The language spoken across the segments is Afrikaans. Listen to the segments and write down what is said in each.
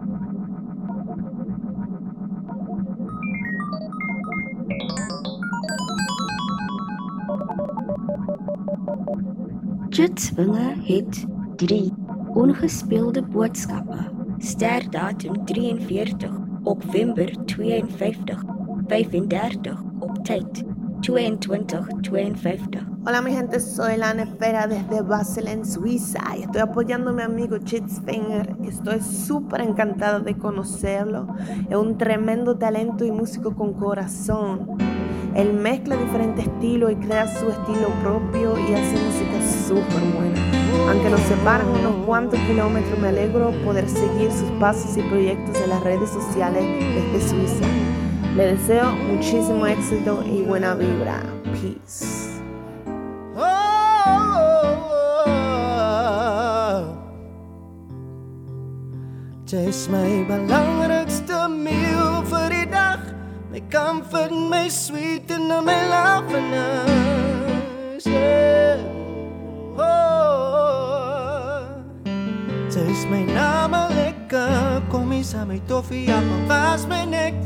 Chits Winger het 3 ongespeelde boodskappe. Sterdatum 43, November 52, 35 op tijd 22:52. Hola mi gente, soy la Nefera desde Basel en Suiza y estoy apoyando a mi amigo Chits Winger, que estoy súper encantada de conocerlo. Es un tremendo talento y músico con corazón. Él mezcla diferentes estilos y crea su estilo propio y hace música súper buena. Aunque nos separan unos cuantos kilómetros, me alegro poder seguir sus pasos y proyectos en las redes sociales desde Suiza. Le deseo muchísimo éxito y buena vibra. Peace. Jy is my belangrikste meal vir die dag. My comfort, my sweet en my loveliness, yeah. Sy is my name lekker, kom eens aan my toffee, appel was my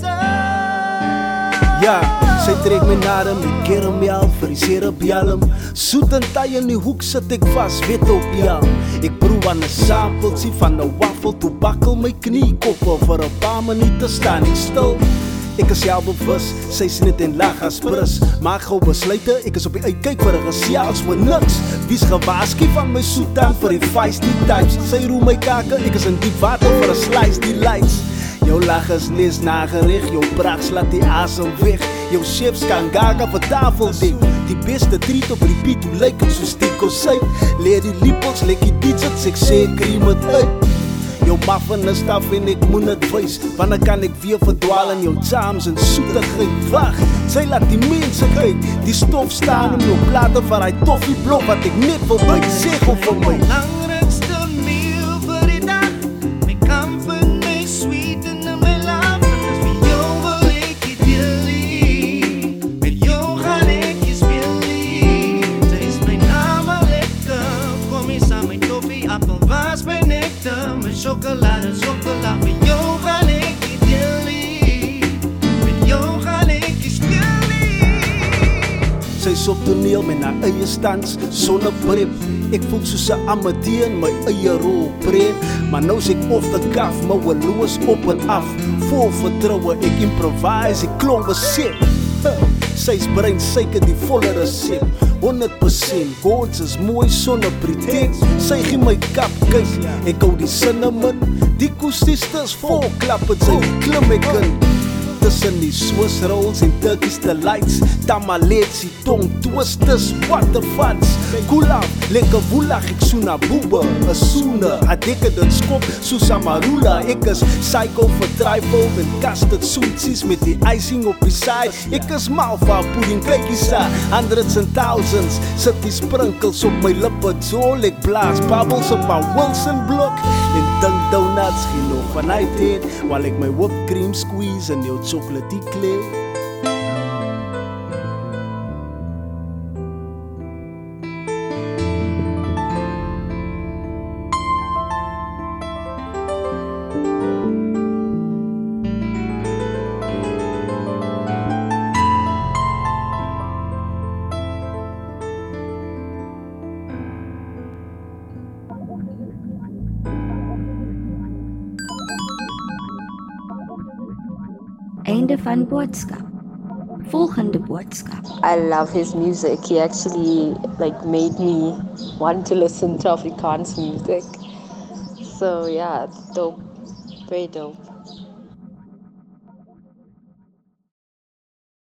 nectar. Ja, sy trek my nader met caramel vir die cerebialum. Soet en taai in die hoek sit ek vast, weet op ja. Ek proef aan 'n sampeltjie van 'n waffel, toe bakkel my kniekoppe vir 'n paar minute staan ek stil. Ek is selfbewus, sy is net en lag as prus. Maak gou besluite, ek is op die uitkyk vir 'n gesels oor niks. Wie's gewaarsku van my soetan vir die feisty types? Sy roe my kake, ek is in diep water vir 'n slice die lights. Jou lag is nes nagerig, jou braks laat die asem weg. Jou chefs kan gaga vir tafel ding. Die beste treat op repeat, hoe lyk het soos die kosuit. Leer die lippels, lek die digits, ek sê cream het uit. Jou muffin is staf en ek moet het wys. Wanneer kan ek weer verdwaal in jou charms en soetigheid? Wag, sy laat die mense kyk. Die stof staan om jou plate van die toffieblok wat ek net wil byt. Sê gou vir my belangrikste meal vir die dag. My comfort, my sweet en my love. En as vir jou wil ek die dealie. Met jou gaan ek die speelie. Sy is my name lekker, kom eens aan my toffie, appel was my nectar. My chocolade, vir jou gaan ek die dealie. Met jou gaan ek die speelie. Sy is op toneel met haar eie stans, sonder prep. Ek voel soos 'n amateur in my eie rol preen. Maar nou is ek off the cuff, my loos op en af. Vol vertroue, ek improvise, ek klonk beset. Sy is brein suiker, die volle resep. 100% gods is mooi sonder pretens. Sy gee my kap kyk, ek hou die cinnamon. Die koestistes vol klap het sy klim ek in. Tussen die Swiss rolls en Turkish delights. Tamaletsi, tong twisters, what the fuds. Kulaf, lekker woelag, ek soen na boebe. 'n soene, adekke dit skop soos amarula. Ek is psycho vir trifle en custard soetsies met die icing op die side. Ek is mal van pudding, kykie sa, hundreds and thousands. Sit die sprinkles op my lippe, jol, ek blaas bubbles op my Wilson blok. En dink donuts, geen nog van uit, while ek my whipped cream squeeze in jou chocolatey kleur. Einde van boodskap. Volgende boodskap. I love his music. He actually made me want to listen to Afrikaans music. So yeah, it's dope. Very dope.